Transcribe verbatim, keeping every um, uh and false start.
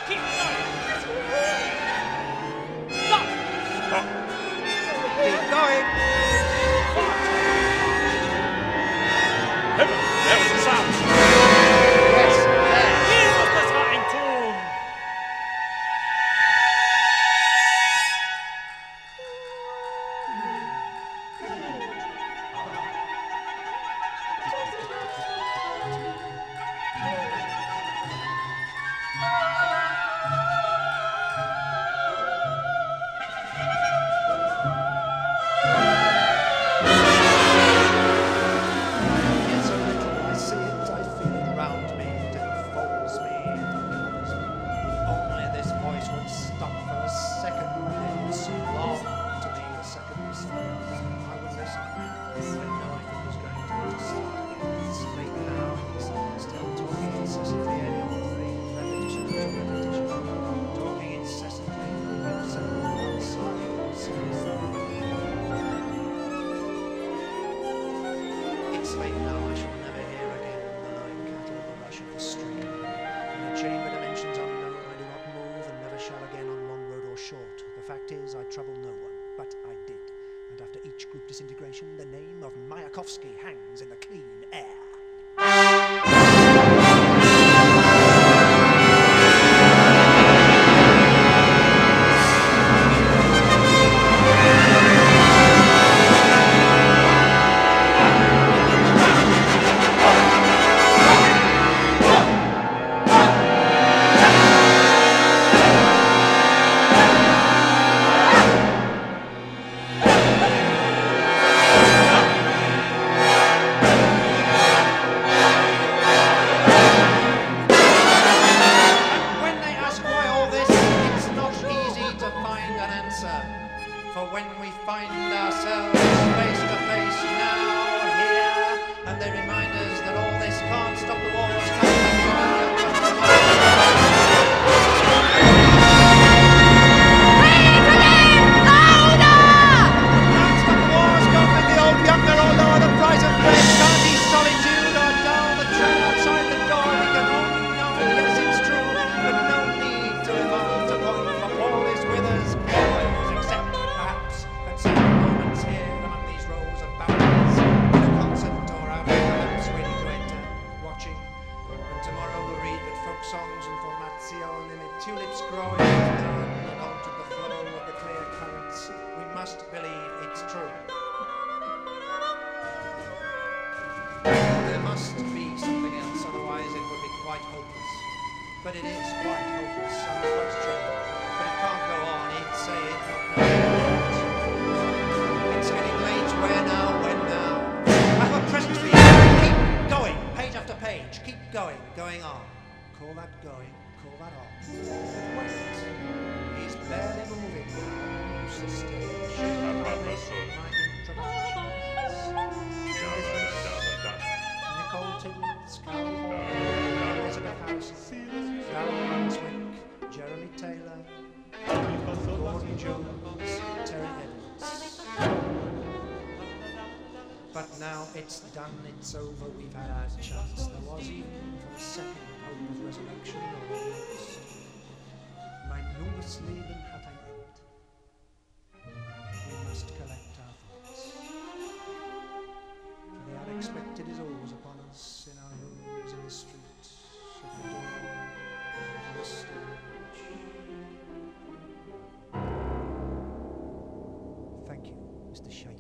Keep going. Stop. Stop. Keep going. Heaven, there was a sound. Yes, there. Here was the starting tune. Yes, a little I see it, I feel it round me, it enfolds me, it covers me. Only this voice would stop for a second, it would seem long to me, a second was I would listen. I know if it was going to start again. It's late now, he's still talking incessantly, any old thing, repetition after repetition, talking incessantly, himself outside, It's late now, I shall never hear again the lowing cattle, the rush of the stream. In the chamber dimensions unknown, I do not move and never shall again on long road or short. The fact is, I trouble no one, but I did. And after each group disintegration, the name of Mayakovsky hangs in the clean air. When they ask why all this, it's not easy to find an answer. For when we find ourselves face to face now, here, and they remind us that all this can't stop the wars coming back from Can't stop the wars, can't make the old younger or lower the price of bread, can't ease solitude or dull the train outside the door. We can only know, yes, it's true, but no need to evolve to point, for all is with us, always, except perhaps at certain moments here among these rows of balconies, in a concert or out of perhaps waiting to enter, watching. And tomorrow we'll read that folk songs and formazione with tulips growing down along to the flow of the clear currents. We must believe it's true. There must be something else, otherwise it would be quite hopeless. But it is quite hopeless, unquestioned. But it can't go on, he'd say it, not knowing what. It's getting late, where now, when now? I've got presents for you. Keep going, page after page, keep going, going on. Call that going, call that on. Wait, he's barely moving. Use the stage. My introductions. Nicole Tiggins, Carol Hall, Elizabeth Harrison, Darren Brunswick, Jeremy Taylor, Gordon Jones, Terry Edwards. But now it's done, it's over, we've had our chance. There was even for a second hope of resurrection or release. Mein junges Leben hat ein Ende. We must collect our thoughts. For the unexpected is always upon us, in our rooms, in the streets, at the door, on the stage. Thank you, Mister Shea.